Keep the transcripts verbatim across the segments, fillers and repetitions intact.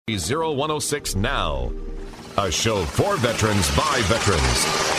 zero one oh six Now, a show for veterans by veterans.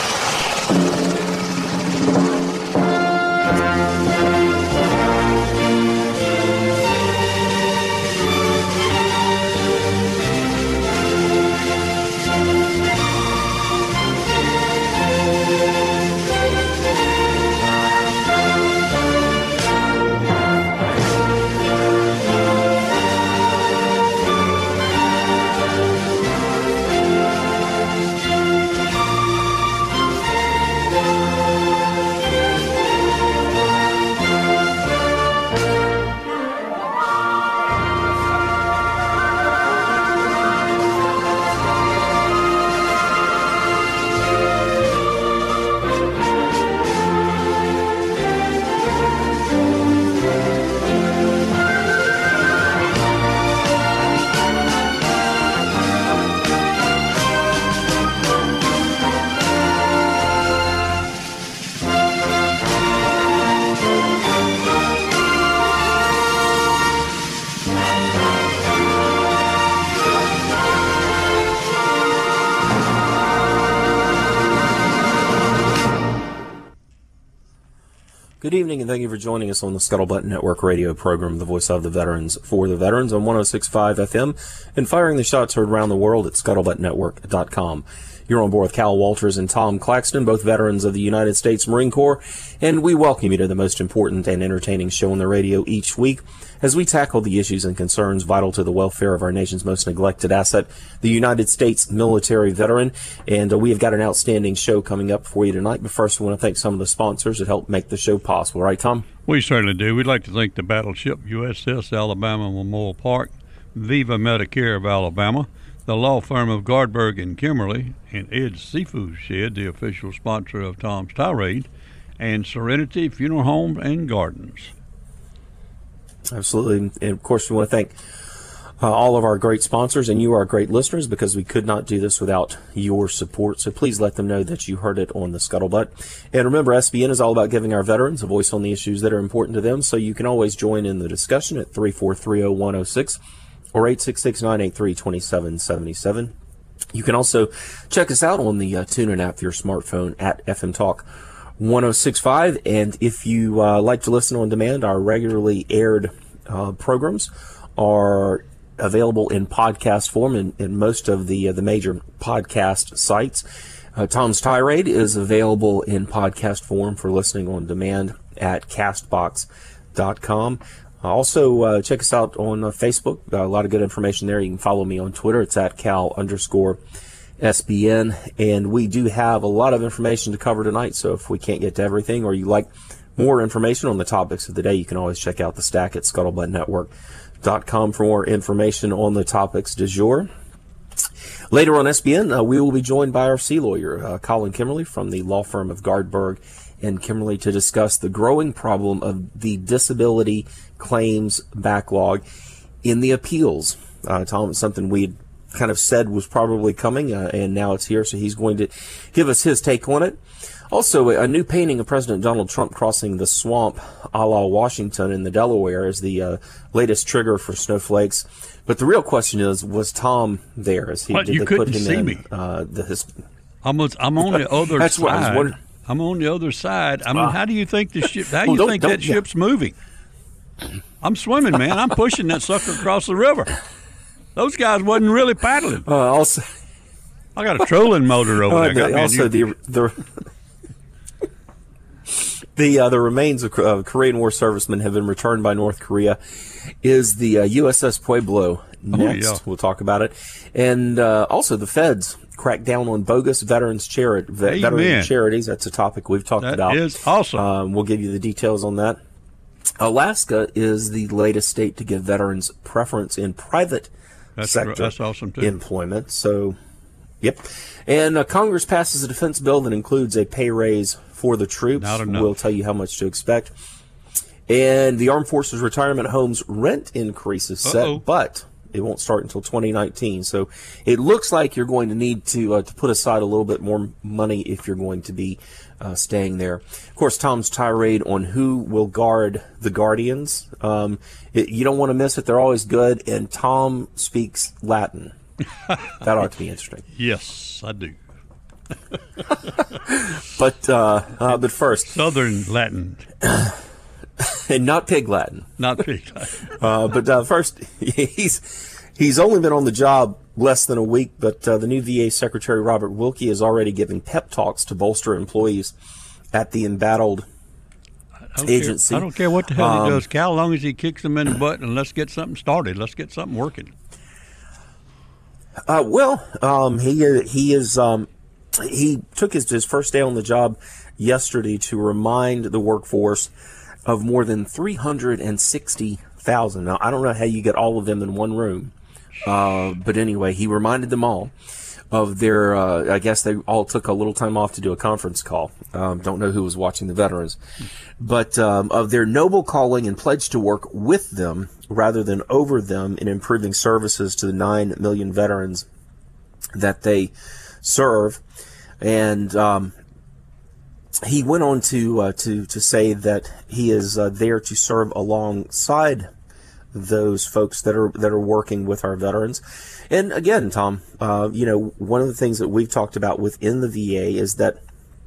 Good evening, and thank you for joining us on the Scuttlebutt Network radio program, the voice of the veterans for the veterans, on one oh six point five F M, and firing the shots heard around the world at scuttlebutt network dot com. You're on board with Cal Walters and Tom Claxton, both veterans of the United States Marine Corps, and we welcome you to the most important and entertaining show on the radio each week as we tackle the issues and concerns vital to the welfare of our nation's most neglected asset, the United States military veteran. And uh, we have got an outstanding show coming up for you tonight. But first, I want to thank some of the sponsors that helped make the show possible. Right, Tom? We certainly do. We'd like to thank the battleship U S S Alabama Memorial Park, Viva Medicare of Alabama, the law firm of Gardberg and Kimberly, and Ed's Seafood Shed, the official sponsor of Tom's Tirade, and Serenity Funeral Home and Gardens. Absolutely. And, of course, we want to thank uh, all of our great sponsors and you, our great listeners, because we could not do this without your support. So please let them know that you heard it on the Scuttlebutt. And remember, S B N is all about giving our veterans a voice on the issues that are important to them. So you can always join in the discussion at three four three oh one oh six or eight six six, nine eight three, two seven seven seven. You can also check us out on the uh, TuneIn app for your smartphone at F M Talk one oh six point five. And if you uh, like to listen on demand, our regularly aired uh, programs are available in podcast form in, in most of the uh, the major podcast sites. Uh, Tom's Tirade is available in podcast form for listening on demand at castbox dot com. Also, uh, check us out on uh, Facebook. Uh, a lot of good information there. You can follow me on Twitter. It's at Cal underscore S B N. And we do have a lot of information to cover tonight. So if we can't get to everything, or you like more information on the topics of the day, you can always check out the stack at scuttlebutt network dot com for more information on the topics du jour. Later on S B N, uh, we will be joined by our sea lawyer, uh, Colin Kimberly, from the law firm of Gardberg and Kimberly, to discuss the growing problem of the disability claims backlog in the appeals. Uh, Tom, it's something we had kind of said was probably coming, uh, and now it's here, so he's going to give us his take on it. Also, a new painting of President Donald Trump crossing the swamp a la Washington in the Delaware is the uh, latest trigger for snowflakes. But the real question is, was Tom there? As he, what, did you they couldn't put him see in, me. Uh, the, his, I'm, I'm on the other That's side. What I was wondering. I'm on the other side. I mean, Uh, how do you think the ship? How do well, you don't- think don't- that yeah. ship's moving? I'm swimming, man. I'm pushing that sucker across the river. Those guys wasn't really paddling. Uh, also, I got a trolling motor over uh, there. Got the, me a also new- the the the, uh, the remains of uh, Korean War servicemen have been returned by North Korea. Is the uh, U S S Pueblo next? Oh, yeah. We'll talk about it, and uh, also the feds crack down on bogus veterans charity ve- veteran charities. That's a topic we've talked That about. is awesome. Um, we'll give you the details on that. Alaska is the latest state to give veterans preference in private That's sector that's awesome too. employment. So, yep. And uh, Congress passes a defense bill that includes a pay raise for the troops. Not enough. We'll tell you how much to expect. And the Armed Forces Retirement Home's rent increase is set, Uh-oh. but it won't start until twenty nineteen. So it looks like you're going to need to uh, to put aside a little bit more money if you're going to be uh, staying there. Of course, Tom's tirade on who will guard the Guardians. Um, it, you don't want to miss it. They're always good, and Tom speaks Latin. That ought to be interesting. Yes, I do. But uh, uh, but first, Southern Latin. And not pig Latin. Not pig Latin. uh, but uh, first, he's he's only been on the job less than a week, but uh, the new V A Secretary Robert Wilkie is already giving pep talks to bolster employees at the embattled agency. Care. I don't care what the hell um, he does, Cal, as long as he kicks them in the butt and let's get something started. Let's get something working. Uh, well, um, he he is um, he took his his first day on the job yesterday to remind the workforce of more than three hundred sixty thousand. Now, I don't know how you get all of them in one room, uh, but anyway, he reminded them all of their, uh, I guess they all took a little time off to do a conference call. Um, don't know who was watching the veterans, but um, of their noble calling and pledge to work with them rather than over them in improving services to the nine million veterans that they serve. And um, he went on to uh, to to say that he is uh, there to serve alongside those folks that are that are working with our veterans. And again, Tom, uh, you know, one of the things that we've talked about within the V A is that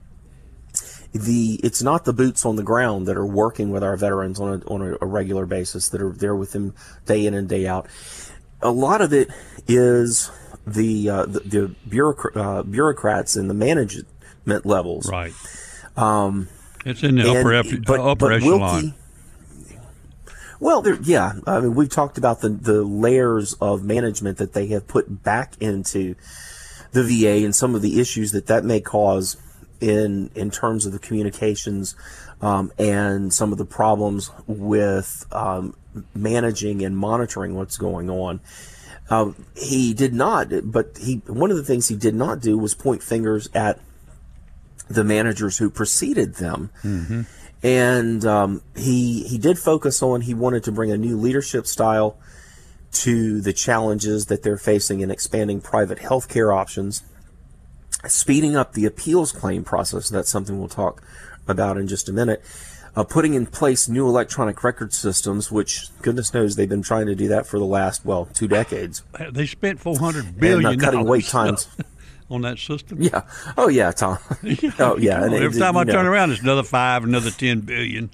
the it's not the boots on the ground that are working with our veterans on a, on a regular basis, that are there with them day in and day out. A lot of it is the uh, the, the bureaucr- uh, bureaucrats and the management levels. Right. Um, it's in the and, upper, ep- but, upper but echelon. Wilkie, well, there, yeah. I mean, we've talked about the, the layers of management that they have put back into the V A and some of the issues that that may cause in in terms of the communications um, and some of the problems with um, managing and monitoring what's going on. Uh, he did not, but he one of the things he did not do was point fingers at the managers who preceded them. Mm-hmm. And um, he he did focus on, he wanted to bring a new leadership style to the challenges that they're facing in expanding private healthcare options, speeding up the appeals claim process. That's something we'll talk about in just a minute. Uh, putting in place new electronic record systems, which goodness knows they've been trying to do that for the last, well, two decades. They spent four hundred billion dollars and, uh, cutting wait times. on that system. Yeah. Oh, yeah, Tom. Oh, yeah. And every time I know. turn around, it's another five, another ten billion.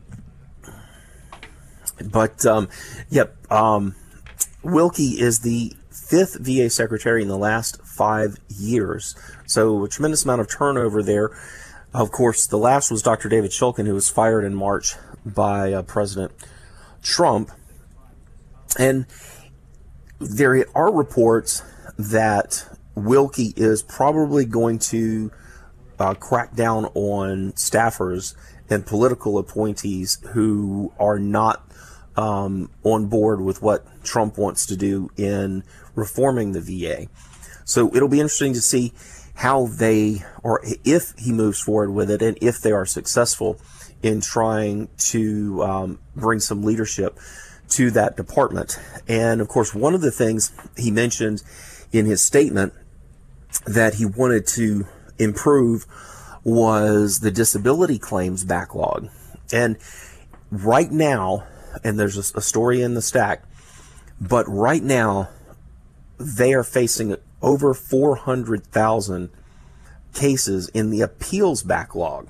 But, um, yep, um, Wilkie is the fifth V A secretary in the last five years. So a tremendous amount of turnover there. Of course, the last was Doctor David Shulkin, who was fired in March by uh, President Trump. And there are reports that Wilkie is probably going to uh, crack down on staffers and political appointees who are not um, on board with what Trump wants to do in reforming the V A. So it'll be interesting to see how they, or if he moves forward with it, and if they are successful in trying to um, bring some leadership to that department. And of course, one of the things he mentioned in his statement that he wanted to improve was the disability claims backlog. And right now, and there's a, a story in the stack, but right now they are facing over four hundred thousand cases in the appeals backlog.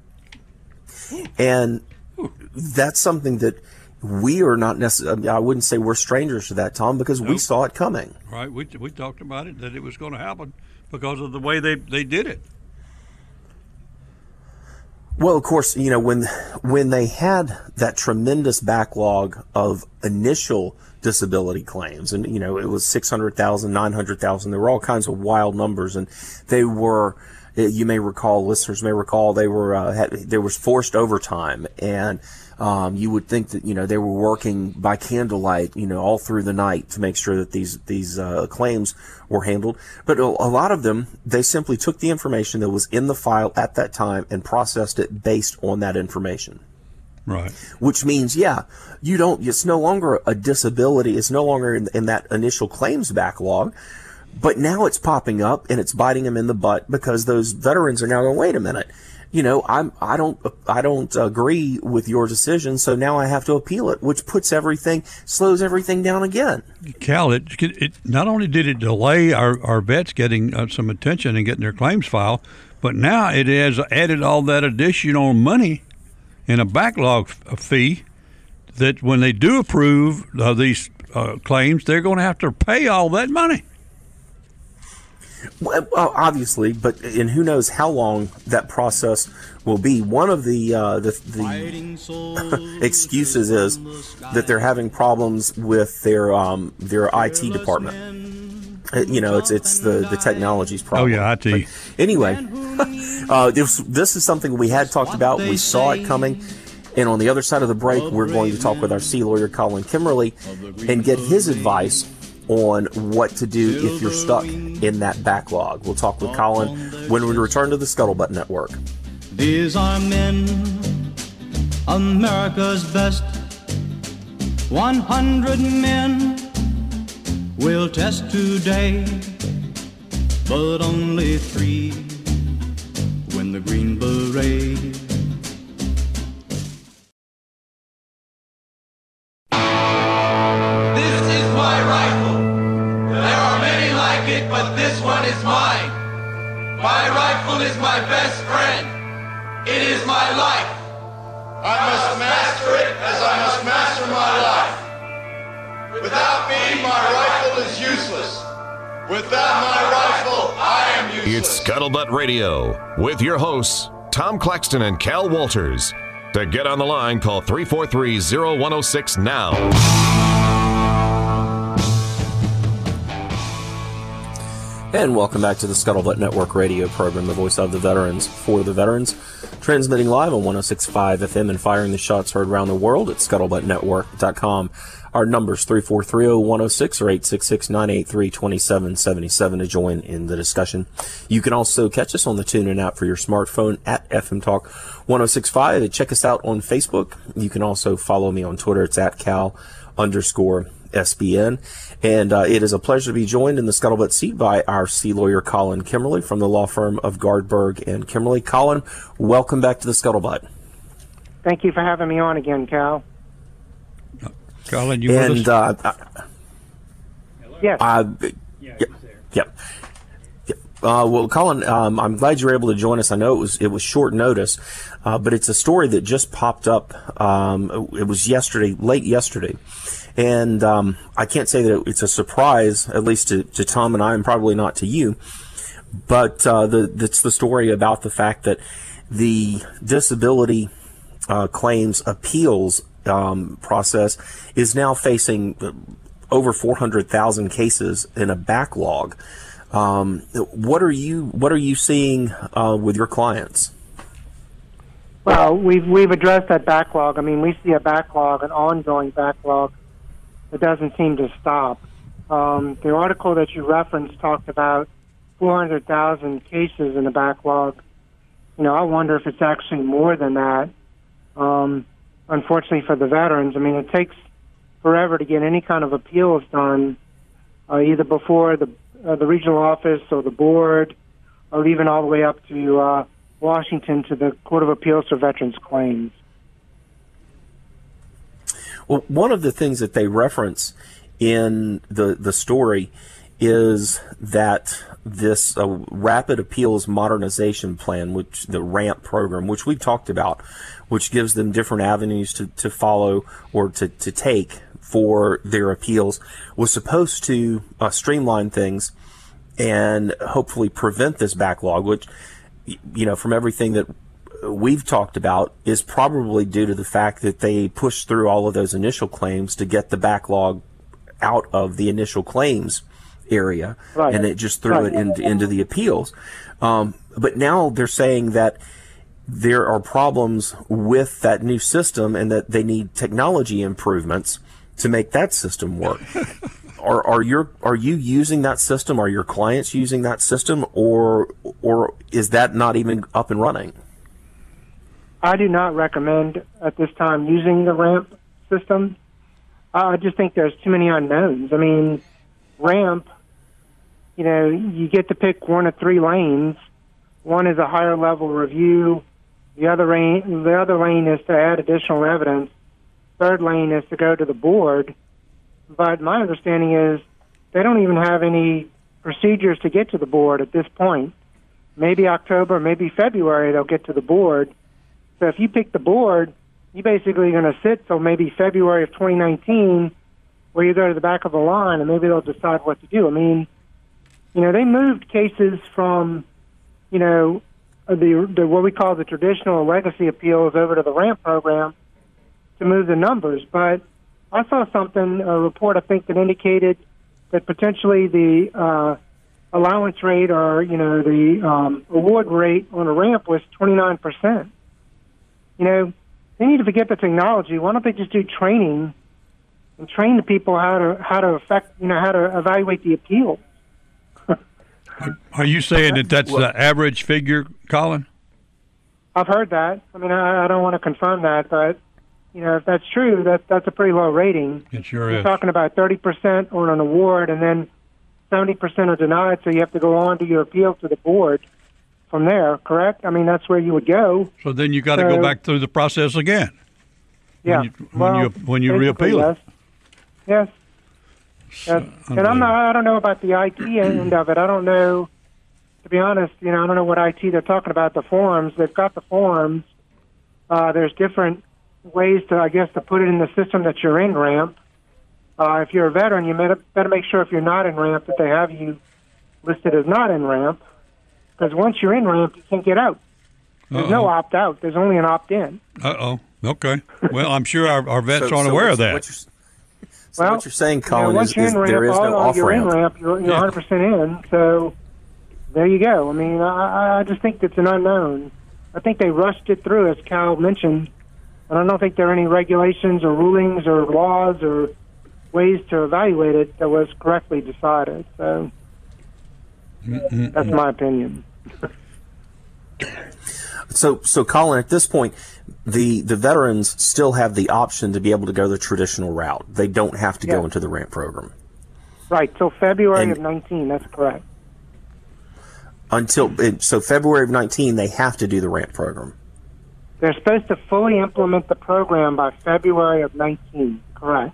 And that's something that we are not necessarily, I wouldn't say we're strangers to that, Tom, because nope. we saw it coming. Right. We, we talked about it, that it was going to happen because of the way they, they did it. Well, of course, you know, when when they had that tremendous backlog of initial disability claims, and, you know, it was six hundred thousand, nine hundred thousand, there were all kinds of wild numbers, and they were, you may recall, listeners may recall, they were, uh, had, there was forced overtime, and um, you would think that, you know, they were working by candlelight, you know, all through the night to make sure that these, these uh, claims were handled. But a, a lot of them, they simply took the information that was in the file at that time and processed it based on that information. Right. Which means, yeah, you don't, it's no longer a disability. It's no longer in, in that initial claims backlog, but now it's popping up and it's biting them in the butt because those veterans are now going, wait a minute, you know, I'm, I don't, I don't agree with your decision. So now I have to appeal it, which puts everything, slows everything down again. Cal, it, it not only did it delay our, our vets getting uh, some attention and getting their claims filed, but now it has added all that additional money in a backlog f- fee that when they do approve uh, these uh, claims, they're going to have to pay all that money. Well, obviously, but and who knows how long that process will be. One of the uh, the, the excuses is that they're having problems with their um, their I T department. You know, it's it's the, the technology's problem. Oh yeah, I T. But anyway, uh, this this is something we had talked about. We saw it coming. And on the other side of the break, we're going to talk with our sea lawyer, Colin Kimmerly, and get his advice on what to do if you're stuck in that backlog. We'll talk with Colin when we return to the Scuttlebutt Network. These are men, America's best. one hundred men will test today, but only three win the Green Beret. But this one is mine. My rifle is my best friend. It is my life. I must master it as I must master my life. Without me, my rifle is useless. Without my rifle, I am useless. It's Scuttlebutt Radio with your hosts, Tom Claxton and Cal Walters. To get on the line, call three four three, zero one zero six now. And welcome back to the Scuttlebutt Network radio program, the voice of the veterans, for the veterans, transmitting live on one oh six point five F M and firing the shots heard around the world at scuttlebutt network dot com. Our numbers three four three, zero one zero six or eight six six, nine eight three, two seven seven seven to join in the discussion. You can also catch us on the TuneIn app for your smartphone at F M Talk one oh six point five. Check us out on Facebook. You can also follow me on Twitter. It's at Cal underscore S B N. And uh, it is a pleasure to be joined in the Scuttlebutt seat by our sea lawyer, Colin Kimmerly, from the law firm of Gardberg and Kimmerly. Colin, welcome back to the Scuttlebutt. Thank you for having me on again, Cal. Uh, Colin, you and, with us? Uh, yes. Uh, yeah, yep. Yep. Uh, well, Colin, um, I'm glad you were able to join us. I know it was it was short notice, uh, but it's a story that just popped up. Um, it was yesterday, late yesterday. And um, I can't say that it's a surprise, at least to, to Tom and I, and probably not to you. But uh, the, it's the story about the fact that the disability uh, claims appeals um, process is now facing over four hundred thousand cases in a backlog. Um, what are you What are you seeing uh, with your clients? Well, we've we've addressed that backlog. I mean, we see a backlog, an ongoing backlog. It doesn't seem to stop. Um, the article that you referenced talked about four hundred thousand cases in the backlog. You know, I wonder if it's actually more than that. Um, unfortunately for the veterans, I mean, it takes forever to get any kind of appeals done, uh, either before the uh, the regional office or the board, or even all the way up to uh, Washington to the Court of Appeals for Veterans Claims. Well, one of the things that they reference in the the story is that this uh, Rapid Appeals Modernization Plan, which the RAMP program, which we've talked about, which gives them different avenues to, to follow or to, to take for their appeals, was supposed to uh, streamline things and hopefully prevent this backlog, which, you know, from everything that we've talked about, is probably due to the fact that they pushed through all of those initial claims to get the backlog out of the initial claims area, right. And it just threw right. it into, into the appeals. Um, but now they're saying that there are problems with that new system and that they need technology improvements to make that system work. Are, are your are you using that system? Are your clients using that system, or or is that not even up and running? I do not recommend at this time using the ramp system. I just think there's too many unknowns. I mean, ramp, you know, you get to pick one of three lanes. One is a higher level review. The other lane, the other lane is to add additional evidence. Third lane is to go to the board. But my understanding is they don't even have any procedures to get to the board at this point. Maybe October, maybe February they'll get to the board. So if you pick the board, you're basically going to sit till maybe February of twenty nineteen, where you go to the back of the line, and maybe they'll decide what to do. I mean, you know, they moved cases from, you know, the, the what we call the traditional legacy appeals over to the ramp program to move the numbers. But I saw something, a report I think that indicated that potentially the uh, allowance rate or, you know, the um, award rate on a ramp was twenty-nine percent. You know, they need to forget the technology. Why don't they just do training and train the people how to how to affect, you know, how to evaluate the appeal? Are you saying that that's the average figure, Colin? I've heard that. I mean, I, I don't want to confirm that, but you know, if that's true, that that's a pretty low rating. It sure You're is. talking about thirty percent on an award, and then seventy percent are denied, so you have to go on to your appeal to the board from there, correct? I mean, that's where you would go. So then you got to So- go back through the process again. Yeah. When you, when well, you, when you basically, reappeal it. Yes. Yes. Yes. And I'm not, I don't know about the I T end of it. I don't know, to be honest, you know, I don't know what I T they're talking about, the forms. They've got the forms. Uh, there's different ways to, I guess, to put it in the system that you're in ramp. Uh, if you're a veteran, you better, better make sure if you're not in ramp that they have you listed as not in ramp. Because once you're in ramp, you can't get out. There's Uh-oh. no opt-out. There's only an opt-in. Uh-oh. Okay. Well, I'm sure our, our vets So- aren't so aware what- of that. What you're, so Well, what you're saying, You know, Colin, once is, you're is in ramp, there is all, no all off you're in ramp. ramp, you're, you're Yeah. one hundred percent in. So there you go. I mean, I, I just think it's an unknown. I think they rushed it through, as Cal mentioned, and I don't think there are any regulations or rulings or laws or ways to evaluate it that was correctly decided. So that's my opinion. So, so Colin, at this point, the, the veterans still have the option to be able to go the traditional route. They don't have to Yeah. go into the ramp program Right, till February And- of nineteen, that's correct. until and so February of nineteen. They have to do the ramp program. They're supposed to fully implement the program by February of nineteen, correct.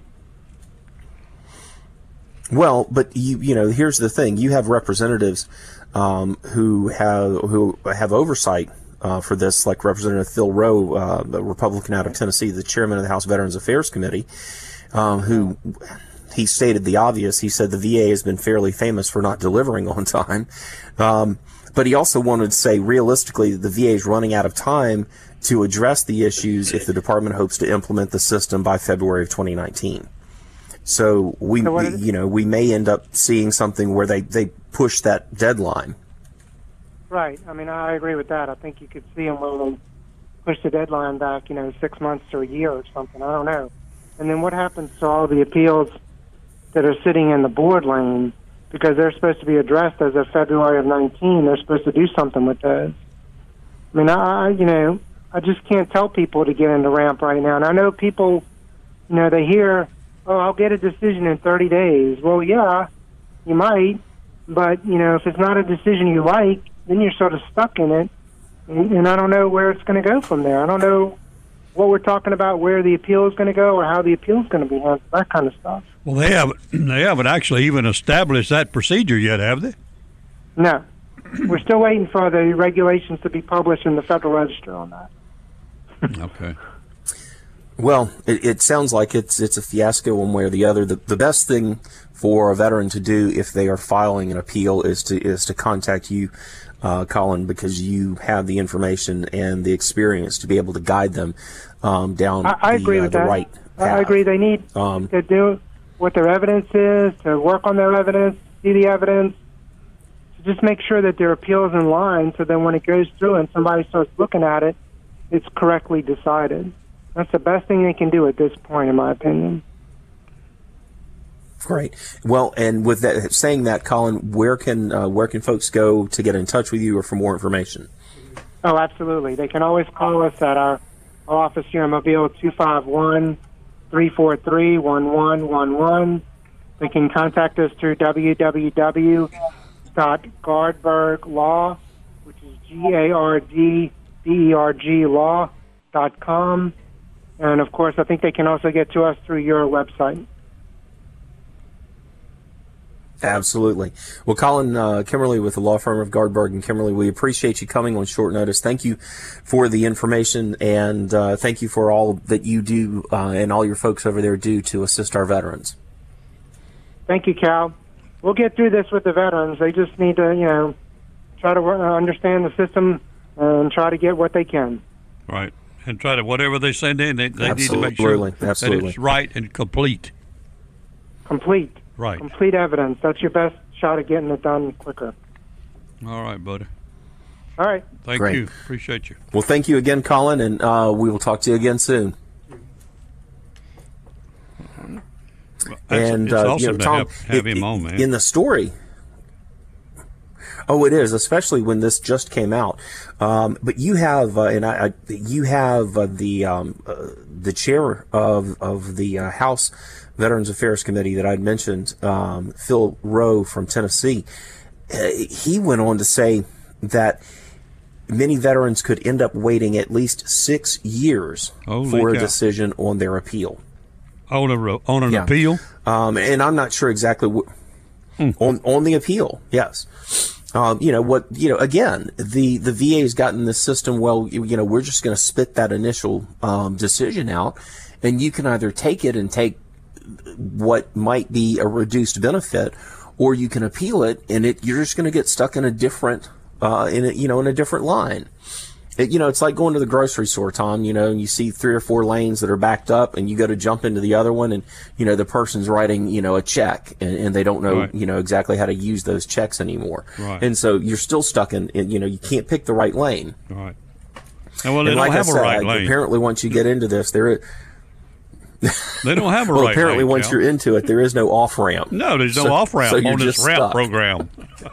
Well, but you you know, here's the thing: you have representatives um, who have who have oversight uh, for this, like Representative Phil Rowe, uh, the Republican out of Tennessee, the chairman of the House Veterans Affairs Committee, um, who he stated the obvious. He said the V A has been fairly famous for not delivering on time, um, but he also wanted to say realistically that the V A is running out of time to address the issues if the department hopes to implement the system by February of twenty nineteen. So we, So what we is- you know, we may end up seeing something where they, they push that deadline. Right. I mean, I agree with that. I think you could see them where they push the deadline back, you know, six months or a year or something. I don't know. And then what happens to all the appeals that are sitting in the board lane? Because they're supposed to be addressed as of February of nineteen. They're supposed to do something with those. I mean, I, I you know, I just can't tell people to get into ramp right now. And I know people, you know, they hear, oh, I'll get a decision in thirty days. Well, yeah, you might. But, you know, if it's not a decision you like, then you're sort of stuck in it. And, and I don't know where it's going to go from there. I don't know what we're talking about, where the appeal is going to go or how the appeal is going to be handled, that kind of stuff. Well, they haven't they haven't actually even established that procedure yet, have they? No. We're still waiting for the regulations to be published in the Federal Register on that. Okay. Well, it, it sounds like it's it's a fiasco one way or the other. The, the best thing for a veteran to do if they are filing an appeal is to is to contact you, uh, Colin, because you have the information and the experience to be able to guide them um, down I, I the, agree uh, with the that. right I, path. I agree. They need Um, to do what their evidence is, to work on their evidence, see the evidence, to just make sure that their appeal is in line so then when it goes through and somebody starts looking at it, it's correctly decided. That's the best thing they can do at this point, in my opinion. Great. Well, and with that saying that, Colin, where can uh, where can folks go to get in touch with you or for more information? Oh, absolutely. They can always call us at our, our office here in Mobile, two five one, three four three, one one one one. They can contact us through w w w dot gardberg law, which is G A R D B E R G law dot com. And, of course, I think they can also get to us through your website. Absolutely. Well, Colin uh, Kimmerly with the law firm of Gardberg and Kimmerly, we appreciate you coming on short notice. Thank you for the information, and uh, thank you for all that you do uh, and all your folks over there do to assist our veterans. Thank you, Cal. We'll get through this with the veterans. They just need to, you know, try to uh, understand the system and try to get what they can. Right. And try to, whatever they send in, they, they need to make Absolutely. sure Absolutely. that it's right and complete. Complete. Right. Complete evidence. That's your best shot at getting it done quicker. All right, buddy. All right. Thank Great. you. Appreciate you. Well, thank you again, Colin, and uh, we will talk to you again soon. Well, and it's uh, awesome you know, to Tom, have, have it, him on, man. In the story. Oh, it is, especially when this just came out. Um, but you have, uh, and I, I, you have uh, the um, uh, the chair of of the uh, House Veterans Affairs Committee that I'd mentioned, um, Phil Rowe from Tennessee. Uh, he went on to say that many veterans could end up waiting at least six years Holy for a cow. decision on their appeal. On a on an Yeah. appeal. Um, and I'm not sure exactly what Hmm. on on the appeal. Yes. Um, you know what? You know, again, the the V A has gotten this system. Well, you, you know, we're just going to spit that initial um, decision out, and you can either take it and take what might be a reduced benefit, or you can appeal it, and it you're just going to get stuck in a different, uh, in a, you know, in a different line. It, you know, it's like going to the grocery store, Tom, you know, and you see three or four lanes that are backed up, and you go to jump into the other one, and, you know, the person's writing, you know, a check, and, and they don't know, Right. you know, exactly how to use those checks anymore. Right. And so you're still stuck in, in, you know, you can't pick the right lane. Right. And well, they And don't like have I a said, right lane. apparently once you get into this, there is, They don't have a well, right apparently lane. once Cal. you're into it, there is no off ramp. No, there's no So- off ramp so you're on this just ramp stuck. program.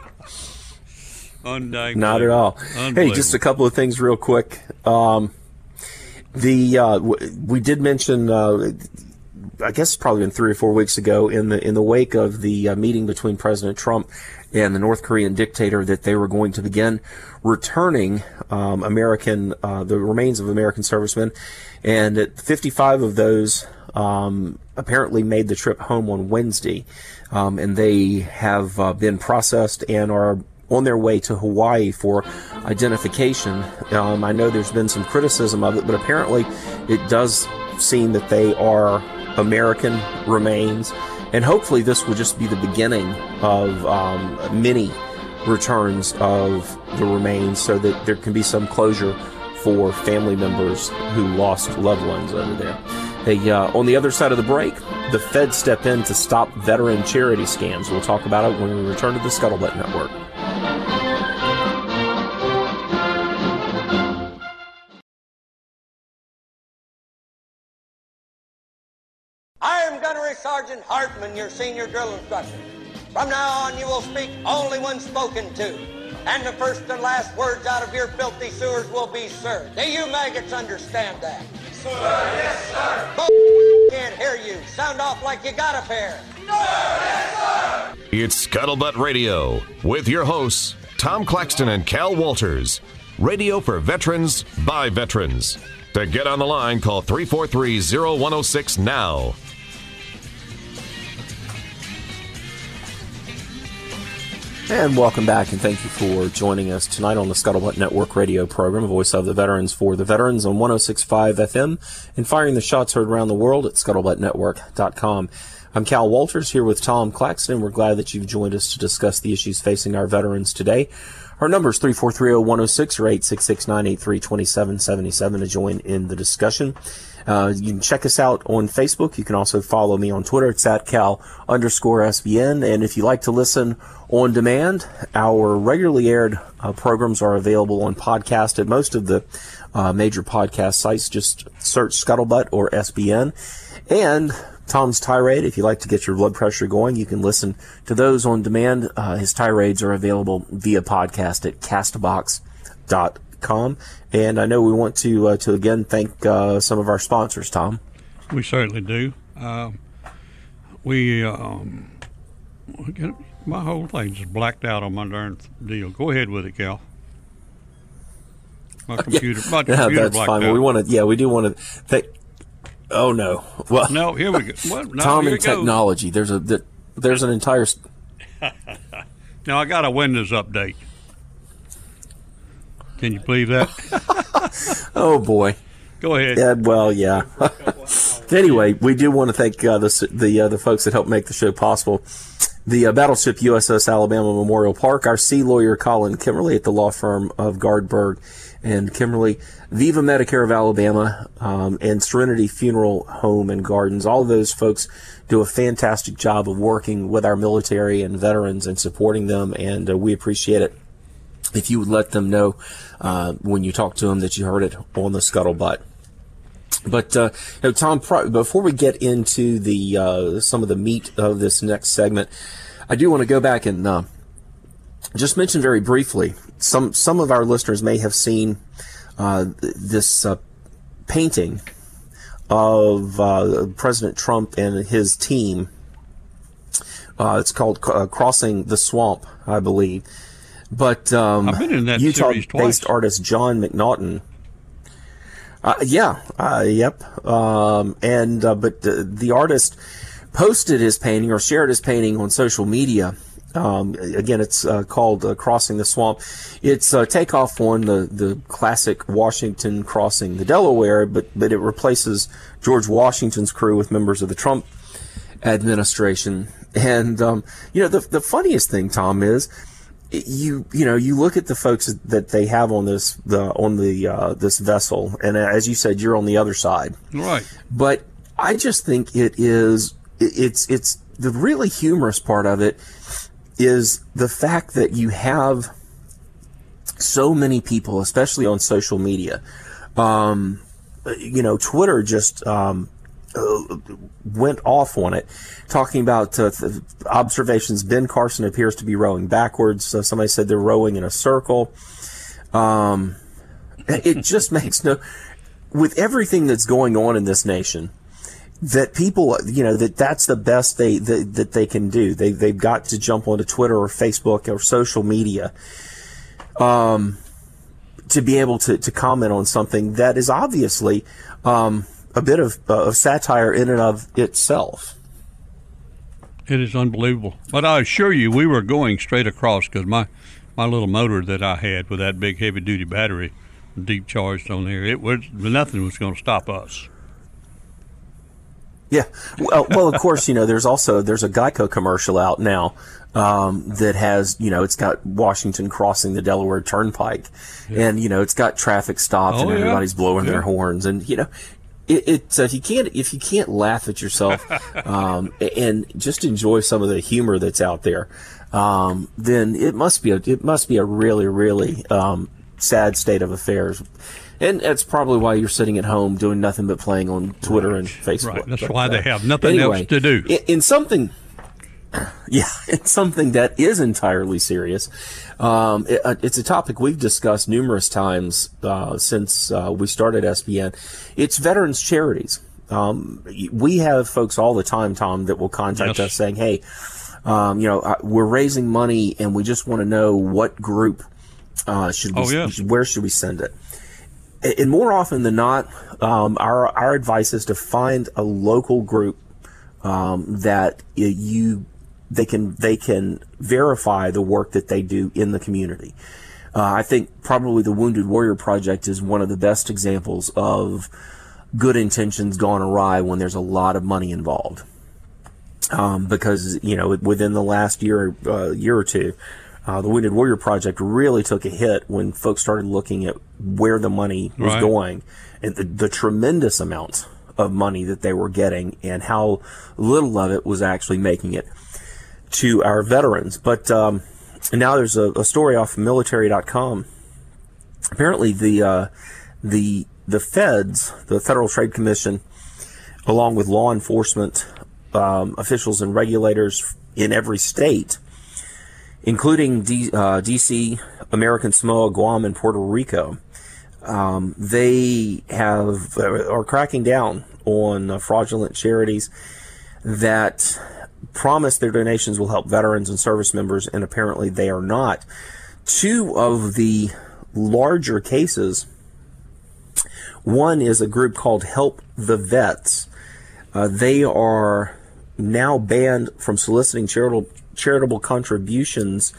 Unbelievable. Not at all. Hey, just a couple of things real quick. Um, the uh, w- we did mention, uh, I guess, probably been three or four weeks ago, in the in the wake of the uh, meeting between President Trump and the North Korean dictator, that they were going to begin returning um, American uh, the remains of American servicemen, and that fifty-five of those um, apparently made the trip home on Wednesday, um, and they have uh, been processed and are on their way to Hawaii for identification. Um, I know there's been some criticism of it, but apparently it does seem that they are American remains, and hopefully this will just be the beginning of um, many returns of the remains, so that there can be some closure for family members who lost loved ones over there. Hey, uh, on the other side of the break, the Fed step in to stop veteran charity scams. We'll talk about it when we return to the Scuttlebutt Network. I am Gunnery Sergeant Hartman, your senior drill instructor. From now on, you will speak only when spoken to. And the first and last words out of your filthy sewers will be, sir. Do you maggots understand that? Sir, yes, sir. Bull can't hear you. Sound off like you got a pair. Sir, yes, sir. It's Scuttlebutt Radio with your hosts, Tom Claxton and Cal Walters. Radio for veterans by veterans. To get on the line, call three four three, zero one zero six now. And welcome back, and thank you for joining us tonight on the Scuttlebutt Network radio program, Voice of the Veterans for the Veterans on one oh six point five F M, and firing the shots heard around the world at scuttlebutt network dot com. I'm Cal Walters here with Tom Claxton. We're glad that you've joined us to discuss the issues facing our veterans today. Our number is three four three, zero one zero six or eight six six, nine eight three, two seven seven seven to join in the discussion. Uh, you can check us out on Facebook. You can also follow me on Twitter. It's at Cal underscore S B N. And if you like to listen on demand, our regularly aired uh, programs are available on podcast at most of the uh, major podcast sites. Just search Scuttlebutt or S B N. And Tom's Tirade, if you like to get your blood pressure going, you can listen to those on demand. Uh, his tirades are available via podcast at castbox dot com. And I know we want to uh, to again thank uh, some of our sponsors, Tom. We certainly do. Uh, we, um, my whole thing just blacked out on my darn deal. Go ahead with it, Cal. My computer, yeah. my computer no, that's blacked fine. out. Well, we want to, yeah, we do want to thank. Oh no! Well, no, here we go. Well, no, Tom here and technology. There's a there, there's an entire. Now I got a Windows update. Can you believe that? Oh boy. Go ahead. Yeah, well, yeah. Anyway, we do want to thank uh, the the uh, the folks that helped make the show possible. The uh, Battleship U S S Alabama Memorial Park, our sea lawyer Colin Kimberly at the law firm of Gardberg and Kimberly, Viva Medicare of Alabama, um, and Serenity Funeral Home and Gardens. All of those folks do a fantastic job of working with our military and veterans and supporting them, and uh, we appreciate it. If you would let them know uh, when you talk to them that you heard it on the Scuttlebutt. But uh, you know, Tom, before we get into the uh, some of the meat of this next segment, I do want to go back and uh, just mention very briefly. Some some of our listeners may have seen uh, this uh, painting of uh, President Trump and his team. Uh, it's called uh, "Crossing the Swamp," I believe. But um, I've been in that Utah-based artist John McNaughton. Uh, yeah, uh, yep. Um, and uh, but the, the artist posted his painting or shared his painting on social media. Um, again, it's uh, called uh, "Crossing the Swamp." It's a takeoff on the, the classic Washington crossing the Delaware, but but it replaces George Washington's crew with members of the Trump administration. And um, you know, the the funniest thing, Tom, is. You you know you look at the folks that they have on this the on the uh, this vessel, and as you said, you're on the other side, right? But I just think it is it's it's the really humorous part of it is the fact that you have so many people, especially on social media. Um, you know, Twitter just um, uh, went off on it, talking about uh, th- observations. Ben Carson appears to be rowing backwards. Uh, somebody said they're rowing in a circle. Um, it just makes no, with everything that's going on in this nation, that people, you know, that that's the best they that, that they can do. They they've got to jump onto Twitter or Facebook or social media, um, to be able to to comment on something that is obviously, um. a bit of, uh, of satire in and of itself. It is unbelievable. But I assure you, we were going straight across because my, my little motor that I had with that big heavy-duty battery deep charged on there, it was nothing was going to stop us. Yeah. Well, well, of course, you know, there's also, there's a Geico commercial out now um, that has, you know, it's got Washington crossing the Delaware Turnpike. Yeah. And, you know, it's got traffic stops oh, and everybody's yeah. blowing yeah. their horns. And, you know, It, it uh, if you can't if you can't laugh at yourself um, and just enjoy some of the humor that's out there, um, then it must be a it must be a really really um, sad state of affairs, and that's probably why you're sitting at home doing nothing but playing on Twitter right. and Facebook. Right. That's but, why uh, they have nothing anyway, else to do. In, in something. Yeah, it's something that is entirely serious. Um, it, it's a topic we've discussed numerous times uh, since uh, we started S B N. It's veterans charities. Um, we have folks all the time, Tom, that will contact yes. us saying, "Hey, um, you know, we're raising money, and we just want to know what group uh, should we, oh, yes. where should we send it." And more often than not, um, our our advice is to find a local group um, that you. They can they can verify the work that they do in the community. Uh, I think probably the Wounded Warrior Project is one of the best examples of good intentions gone awry when there's a lot of money involved. Um, because you know within the last year uh, year or two, uh, the Wounded Warrior Project really took a hit when folks started looking at where the money was right. going and the, the tremendous amount of money that they were getting and how little of it was actually making it to our veterans. But um, now there's a, a story off of military dot com. Apparently the uh, the the feds, the Federal Trade Commission, along with law enforcement um, officials and regulators in every state, including D, uh, D C, American Samoa, Guam, and Puerto Rico, Um, they have uh, are cracking down on uh, fraudulent charities that promise their donations will help veterans and service members, and apparently they are not. Two of the larger cases, one is a group called Help the Vets. Uh, they are now banned from soliciting charitable charitable contributions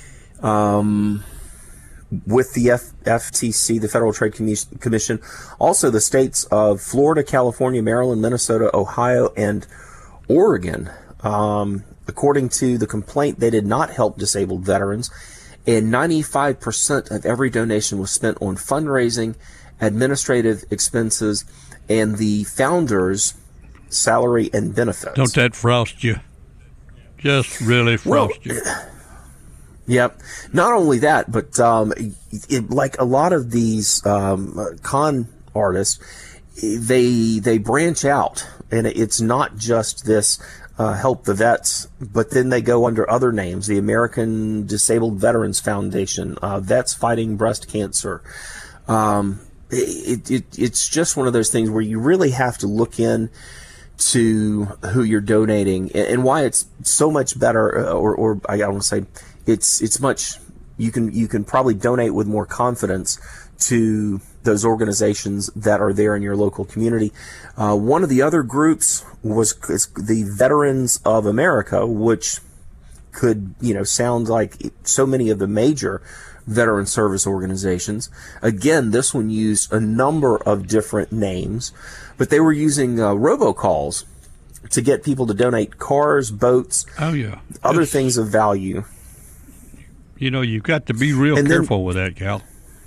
um, with the F- FTC, the Federal Trade Commis- Commission. Also, the states of Florida, California, Maryland, Minnesota, Ohio, and Oregon. Um, according to the complaint, they did not help disabled veterans, and ninety-five percent of every donation was spent on fundraising, administrative expenses, and the founders' salary and benefits. Don't that frost you? Just really frost well, you. Yep. Not only that, but um, it, like a lot of these um, con artists, they they branch out, and it's not just this uh, Help the Vets, but then they go under other names: the American Disabled Veterans Foundation, uh, Vets Fighting Breast Cancer. Um, it, it it's just one of those things where you really have to look in to who you're donating and why it's so much better, or, or I don't want to say. It's it's much you can you can probably donate with more confidence to those organizations that are there in your local community. Uh, one of the other groups was the Veterans of America, which could you know sound like so many of the major veteran service organizations. Again, this one used a number of different names, but they were using uh, robocalls to get people to donate cars, boats, oh yeah, other it's- things of value. You know, you've got to be real and careful then, with that, Cal.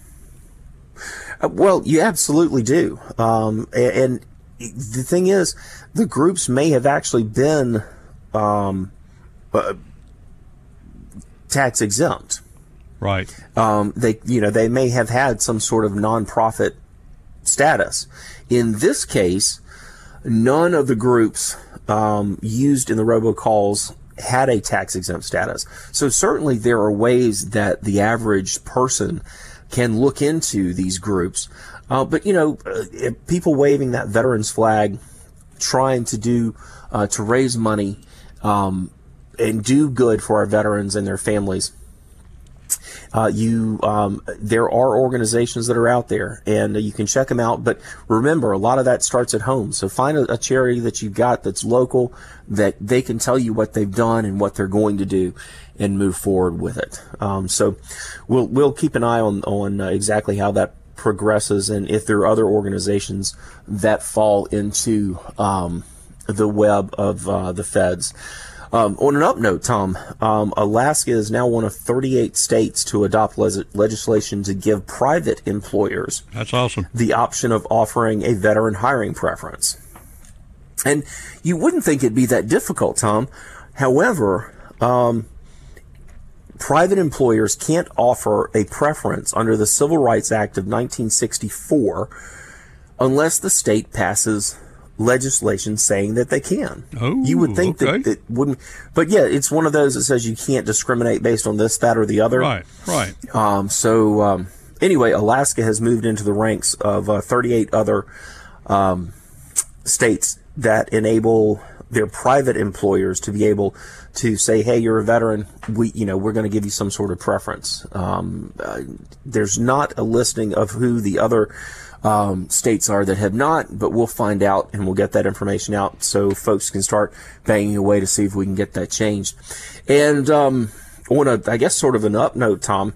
Uh, well, you absolutely do. Um, and, and the thing is, the groups may have actually been um, uh, tax exempt. Right. Um, they, you know, they may have had some sort of nonprofit status. In this case, none of the groups um, used in the robocalls had a tax exempt status. So certainly there are ways that the average person can look into these groups. Uh, but, you know, uh, people waving that veterans flag, trying to do, uh, to raise money um, and do good for our veterans and their families. Uh, you, um, there are organizations that are out there, and uh, you can check them out. But remember, a lot of that starts at home. So find a, a charity that you've got that's local, that they can tell you what they've done and what they're going to do, and move forward with it. Um, so we'll we'll keep an eye on on uh, exactly how that progresses, and if there are other organizations that fall into um, the web of uh, the feds. Um, on an up note, Tom, um, Alaska is now one of thirty-eight states to adopt le- legislation to give private employers That's awesome. the option of offering a veteran hiring preference. And you wouldn't think it'd be that difficult, Tom. However, um, private employers can't offer a preference under the Civil Rights Act of nineteen sixty-four unless the state passes legislation saying that they can. Oh, you would think okay. that it wouldn't, but yeah, it's one of those that says you can't discriminate based on this, that, or the other. Right, right. Um, so um, anyway, Alaska has moved into the ranks of uh, thirty-eight other um, states that enable their private employers to be able to say, "Hey, you're a veteran. We, you know, we're going to give you some sort of preference." Um, uh, there's not a listing of who the other Um, states are that have not, but we'll find out, and we'll get that information out so folks can start banging away to see if we can get that changed. And um, on a, I guess, sort of an up note, Tom,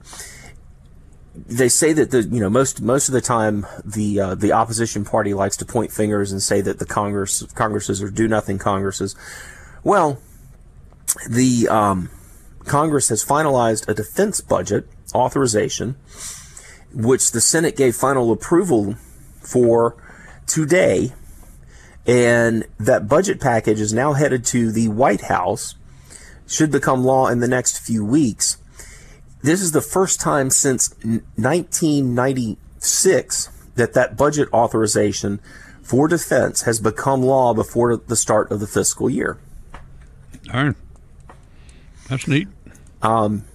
they say that the, you know, most most of the time the uh, the opposition party likes to point fingers and say that the Congress Congresses are do nothing Congresses. Well, the um, Congress has finalized a defense budget authorization, which the Senate gave final approval for today, and that budget package is now headed to the White House, should become law in the next few weeks. This is the first time since nineteen ninety-six that that budget authorization for defense has become law before the start of the fiscal year. Darn. That's neat. Um,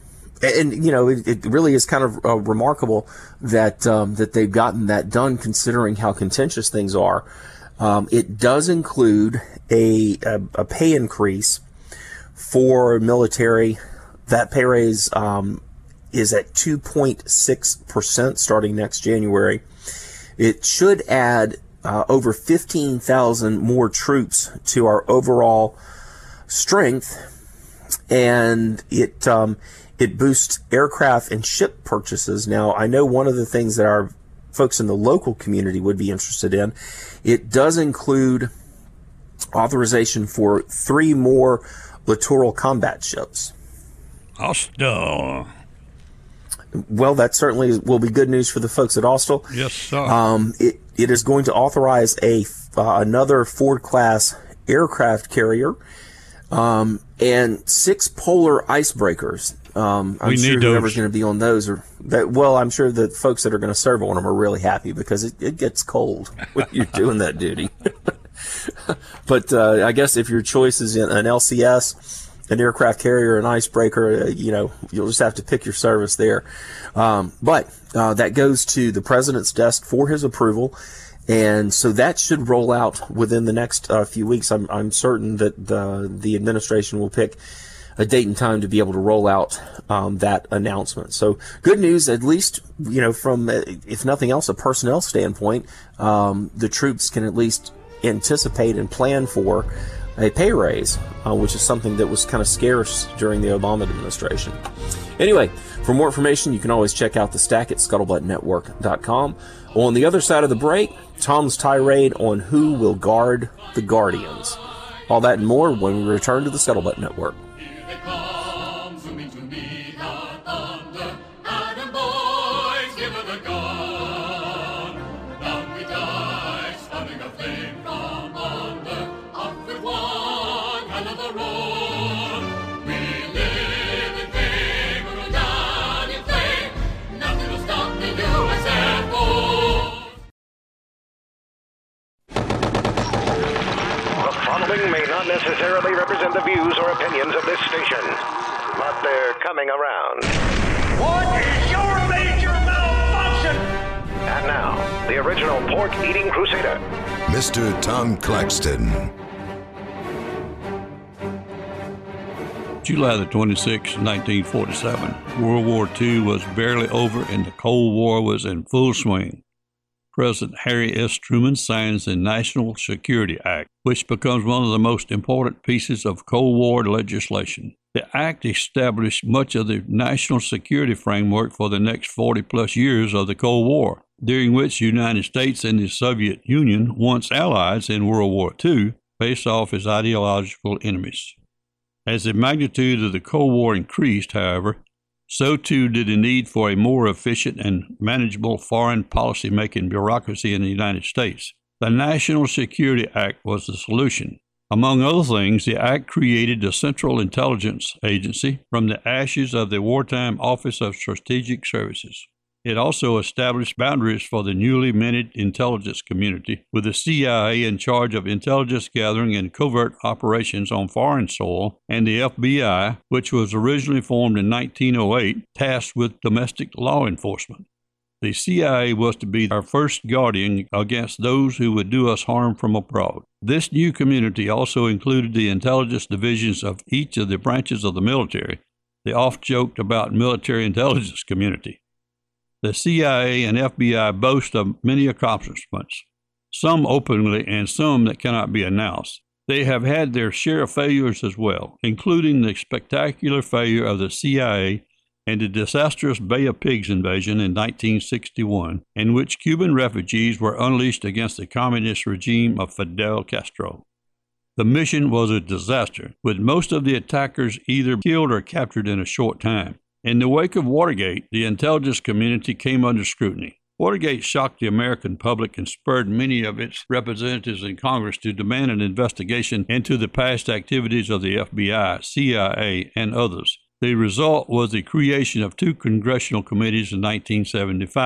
And, you know, it, it really is kind of uh, remarkable that um, that they've gotten that done, considering how contentious things are. Um, it does include a, a, a pay increase for military. That pay raise um, is at two point six percent starting next January. It should add uh, over fifteen thousand more troops to our overall strength, and it um, it boosts aircraft and ship purchases. Now, I know one of the things that our folks in the local community would be interested in, it does include authorization for three more littoral combat ships. Austal. Well, that certainly will be good news for the folks at Austal. Yes, sir. Um, it, it is going to authorize a uh, another Ford-class aircraft carrier um, and six polar icebreakers. Um, I'm we sure need whoever's those. going to be on those are that. Well, I'm sure the folks that are going to serve on them are really happy because it, it gets cold when you're doing that duty. But uh, I guess if your choice is in an L C S, an aircraft carrier, an icebreaker, uh, you know, you'll just have to pick your service there. Um, but uh, that goes to the president's desk for his approval. And so that should roll out within the next uh, few weeks. I'm, I'm certain that the, the administration will pick a date and time to be able to roll out um, that announcement. So good news, at least, you know, from, uh, if nothing else, a personnel standpoint, um, the troops can at least anticipate and plan for a pay raise, uh, which is something that was kind of scarce during the Obama administration. Anyway, for more information, you can always check out the stack at scuttlebutt network dot com. On the other side of the break, Tom's tirade on who will guard the Guardians. All that and more when we return to the Scuttlebutt Network. May not necessarily represent the views or opinions of this station, but they're coming around. What is your major malfunction? And now, the original pork-eating crusader, Mister Tom Claxton. July the twenty-sixth, nineteen forty-seven. World War Two was barely over and the Cold War was in full swing. President Harry S. Truman signs the National Security Act, which becomes one of the most important pieces of Cold War legislation. The act established much of the national security framework for the next forty-plus years of the Cold War, during which the United States and the Soviet Union, once allies in World War Two, faced off as ideological enemies. As the magnitude of the Cold War increased, however, so too did the need for a more efficient and manageable foreign policy-making bureaucracy in the United States. The National Security Act was the solution. Among other things, the Act created the Central Intelligence Agency from the ashes of the wartime Office of Strategic Services. It also established boundaries for the newly minted intelligence community, with the C I A in charge of intelligence gathering and covert operations on foreign soil, and the F B I, which was originally formed in nineteen oh eight, tasked with domestic law enforcement. The C I A was to be our first guardian against those who would do us harm from abroad. This new community also included the intelligence divisions of each of the branches of the military, the oft-joked about military intelligence community. The C I A and F B I boast of many accomplishments, some openly and some that cannot be announced. They have had their share of failures as well, including the spectacular failure of the C I A and the disastrous Bay of Pigs invasion in nineteen sixty-one, in which Cuban refugees were unleashed against the communist regime of Fidel Castro. The mission was a disaster, with most of the attackers either killed or captured in a short time. In the wake of Watergate, the intelligence community came under scrutiny. Watergate shocked the American public and spurred many of its representatives in Congress to demand an investigation into the past activities of the F B I, C I A, and others. The result was the creation of two congressional committees in nineteen seventy-five.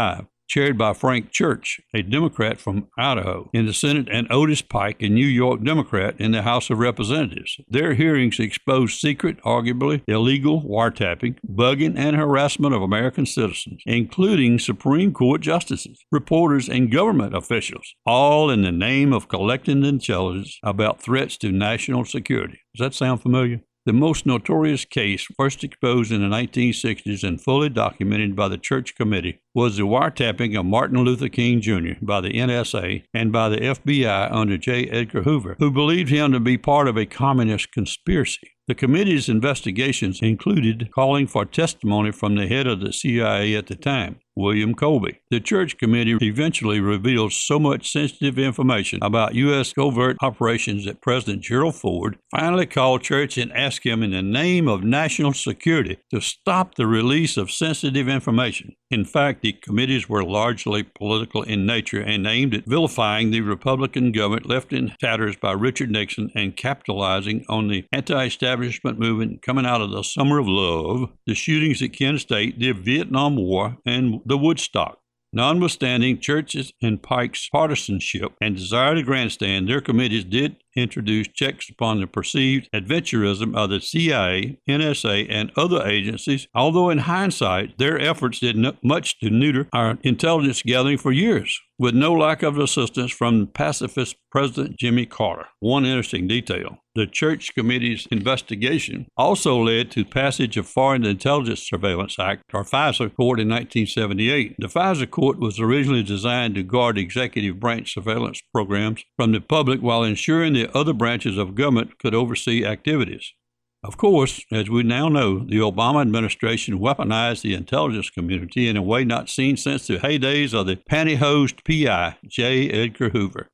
chaired by Frank Church, a Democrat from Idaho, in the Senate, and Otis Pike, a New York Democrat, in the House of Representatives. Their hearings exposed secret, arguably illegal wiretapping, bugging, and harassment of American citizens, including Supreme Court justices, reporters, and government officials, all in the name of collecting intelligence about threats to national security. Does that sound familiar? The most notorious case, first exposed in the nineteen sixties and fully documented by the Church Committee, was the wiretapping of Martin Luther King Junior by the N S A and by the F B I under J. Edgar Hoover, who believed him to be part of a communist conspiracy. The committee's investigations included calling for testimony from the head of the C I A at the time, William Colby. The Church Committee eventually revealed so much sensitive information about U S covert operations that President Gerald Ford finally called Church and asked him in the name of national security to stop the release of sensitive information. In fact, the committees were largely political in nature and aimed at vilifying the Republican government left in tatters by Richard Nixon and capitalizing on the anti-establishment movement coming out of the Summer of Love, the shootings at Kent State, the Vietnam War, and the Woodstock. Notwithstanding Church's and Pike's partisanship and desire to grandstand, their committees did introduce checks upon the perceived adventurism of the C I A, N S A, and other agencies, although in hindsight, their efforts did not much to neuter our intelligence gathering for years, with no lack of assistance from pacifist President Jimmy Carter. One interesting detail: the Church Committee's investigation also led to passage of Foreign Intelligence Surveillance Act, or FISA, Court in nineteen seventy-eight. The FISA Court was originally designed to guard executive branch surveillance programs from the public while ensuring the other branches of government could oversee activities. Of course, as we now know, the Obama administration weaponized the intelligence community in a way not seen since the heydays of the pantyhosed P I, J. Edgar Hoover.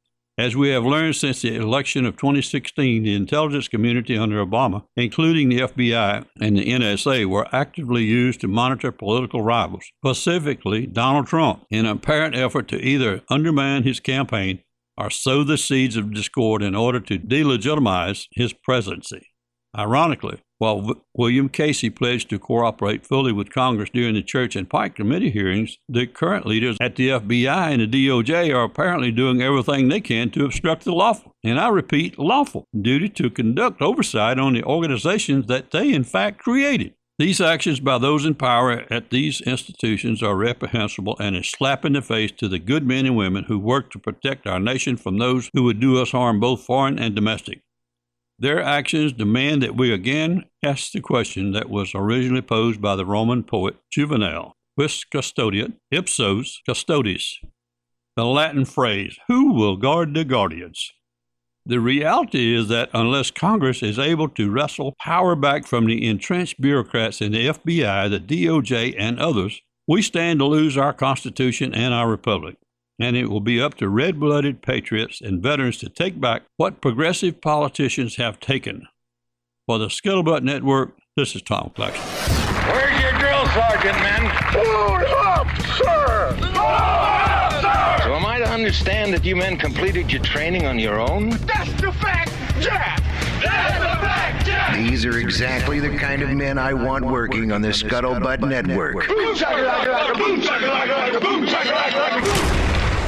As we have learned since the election of twenty sixteen, the intelligence community under Obama, including the F B I and the N S A, were actively used to monitor political rivals, specifically Donald Trump, in an apparent effort to either undermine his campaign or sow the seeds of discord in order to delegitimize his presidency. Ironically, while v- William Casey pledged to cooperate fully with Congress during the Church and Pike Committee hearings, the current leaders at the F B I and the D O J are apparently doing everything they can to obstruct the lawful, and I repeat, lawful, duty to conduct oversight on the organizations that they in fact created. These actions by those in power at these institutions are reprehensible and a slap in the face to the good men and women who work to protect our nation from those who would do us harm, both foreign and domestic. Their actions demand that we again ask the question that was originally posed by the Roman poet Juvenal: Quis custodiet ipsos custodes? The Latin phrase, who will guard the guardians? The reality is that unless Congress is able to wrestle power back from the entrenched bureaucrats in the F B I, the D O J, and others, we stand to lose our Constitution and our Republic. And it will be up to red-blooded patriots and veterans to take back what progressive politicians have taken. For the Scuttlebutt Network, this is Tom Claxton. Where's your drill sergeant, men? Load up, sir! Load up, sir! So am I to understand that you men completed your training on your own? That's the fact, Jack! That's the fact, Jack! These are exactly the kind of men I want working on the Scuttlebutt Network. Boom, shakalaka, boom, shakalaka, boom, shakalaka, boom.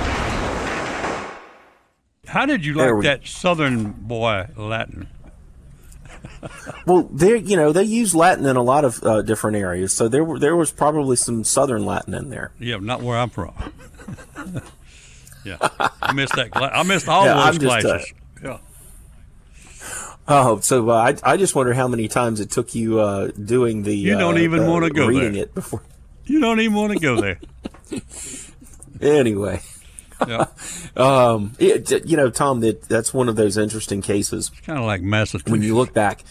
How did you like that Southern boy Latin? Well, they you know they use Latin in a lot of uh, different areas, so there were there was probably some Southern Latin in there. Yeah, not where I'm from. Yeah, I missed that. Cla- I missed all yeah, those just, classes. Uh, yeah. Oh, so uh, I I just wonder how many times it took you uh, doing the. You don't uh, even uh, want to go reading there. It before. You don't even want to go there. Anyway. Yeah. um, it, you know, Tom, that that's one of those interesting cases. It's kind of like Massachusetts. When you look back,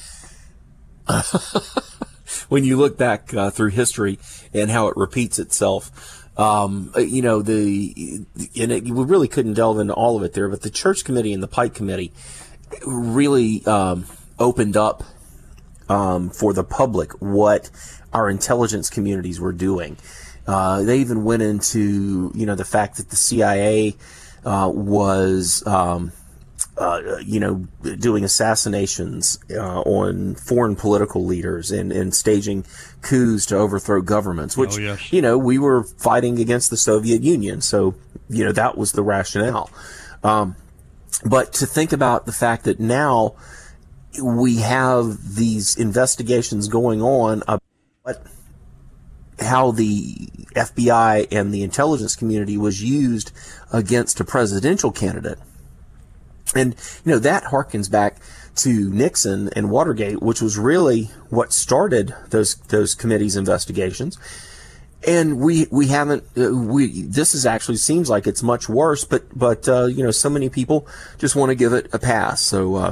when you look back uh, through history and how it repeats itself, um, you know, the and it, we really couldn't delve into all of it there, but the Church Committee and the Pike Committee really um, opened up um, for the public what our intelligence communities were doing. Uh, they even went into, you know, the fact that the C I A uh, was um, uh, you know, doing assassinations uh, on foreign political leaders and, and staging coups to overthrow governments, which, oh, yes. you know, we were fighting against the Soviet Union. So, you know, that was the rationale. Um, but to think about the fact that now we have these investigations going on about how the F B I and the intelligence community was used against a presidential candidate. And, you know, that harkens back to Nixon and Watergate, which was really what started those those committees' investigations. And we we haven't uh, we this is actually seems like it's much worse, but but uh, you know, so many people just want to give it a pass. So uh,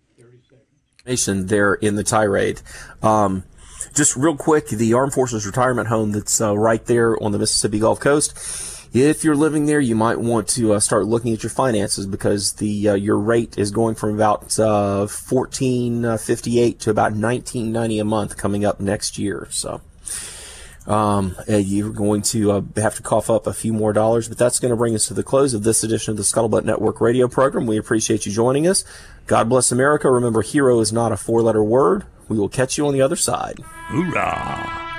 there in the tirade. Um, just real quick, the Armed Forces Retirement Home that's uh, right there on the Mississippi Gulf Coast. If you're living there, you might want to uh, start looking at your finances, because the uh, your rate is going from about uh, fourteen fifty-eight to about nineteen ninety a month coming up next year. So um, you're going to uh, have to cough up a few more dollars, but that's going to bring us to the close of this edition of the Scuttlebutt Network radio program. We appreciate you joining us. God bless America. Remember, hero is not a four-letter word. We will catch you on the other side. Hoorah!